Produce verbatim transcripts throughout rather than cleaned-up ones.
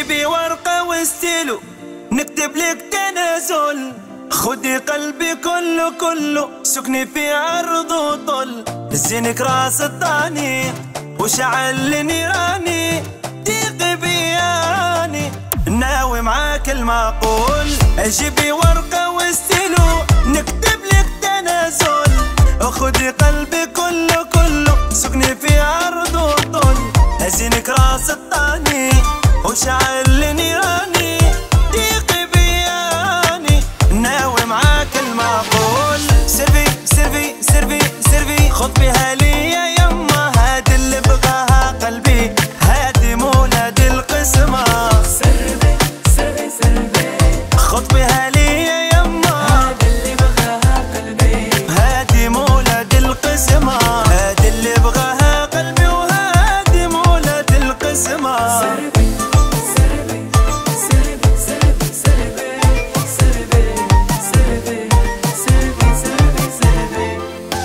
جيبي ورقة وستيلو نكتب لك تنازل، خدي قلبي كله كله سكني في عرض وطل، زينك راس الطاني وشعل نيراني، ديقي بياني ناوي معاك المعقول. جيبي ورقة وستيلو نكتب لك تنازل، خدي قلبي كله كله سكني في عرض وطل، زينك راس الطاني وشعل نيراني، ديقي بياني ناوي معاك المعقول. سيرفي سيرفي سيرفي سيرفي خذ بها ليا يما، هادي اللي بغاها قلبي، هادي مولد القسمة. سيرفي سيرفي سيرفي خذ بها ليا يما، هادي اللي بغاها قلبي، هادي مولد القسمة، هادي اللي بغاها قلبي وهادي مولد القسمة. سيرفي سيرفي سيرفي سيرفي سيرفي سيرفي سيرفي سيرفي سيرفي سيرفي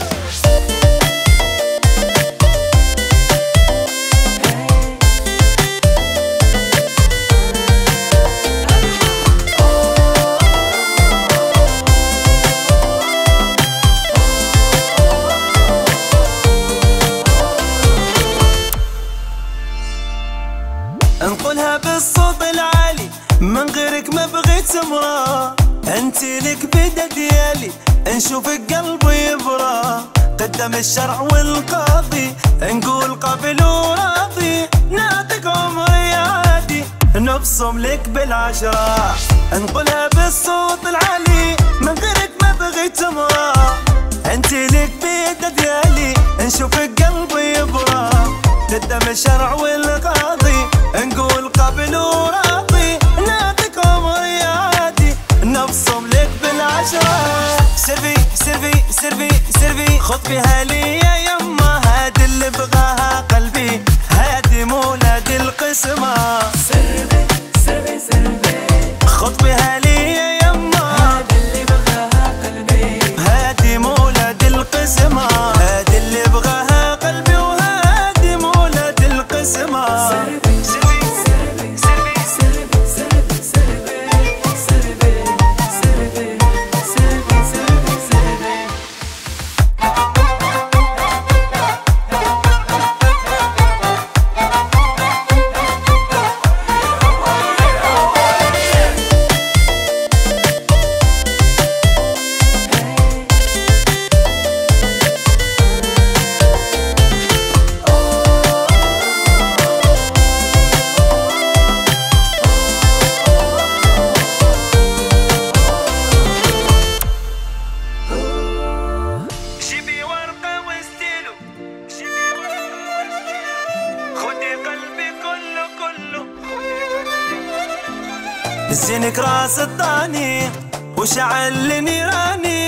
انقلها بالصوت العالي، من غيرك ما بغيت سمرة، انتي لك بدا ديالي، نشوفك قلبي يبرى، قدام الشرع والقاضي نقول قابل وراضي، نعطيك عمري عادي نبصم لك بالعشرة. انقلها بالصوت العالي، من غيرك ما بغيت سمرة، انتي لك بدا ديالي، نشوفك قلبي يبرى، قدام الشرع والقاضي نقول قابل وراضي، نعطيك عمري عادي نبصم لك بالعشرة. سيرفي سيرفي سيرفي سيرفي خذ بها ليا يما، هادي اللي بغاها قلبي، هادي مولد القسمة. سيرفي سيرفي سيرفي خذ بها ليا يما، هادي اللي بغاها قلبي، هادي مولد القسمة، هادي اللي بغاها قلبي وهادي مولد القسمة. سيرفي سيرفي سيرفي سيرفي سيرفي سيرفي سيرفي سيرفي سيرفي سيرفي جيبي ورقة وستيلو، جيبي ورقة وستيلو، خدي قلبي كله كله، زينك راس الطاني وشعل نيراني،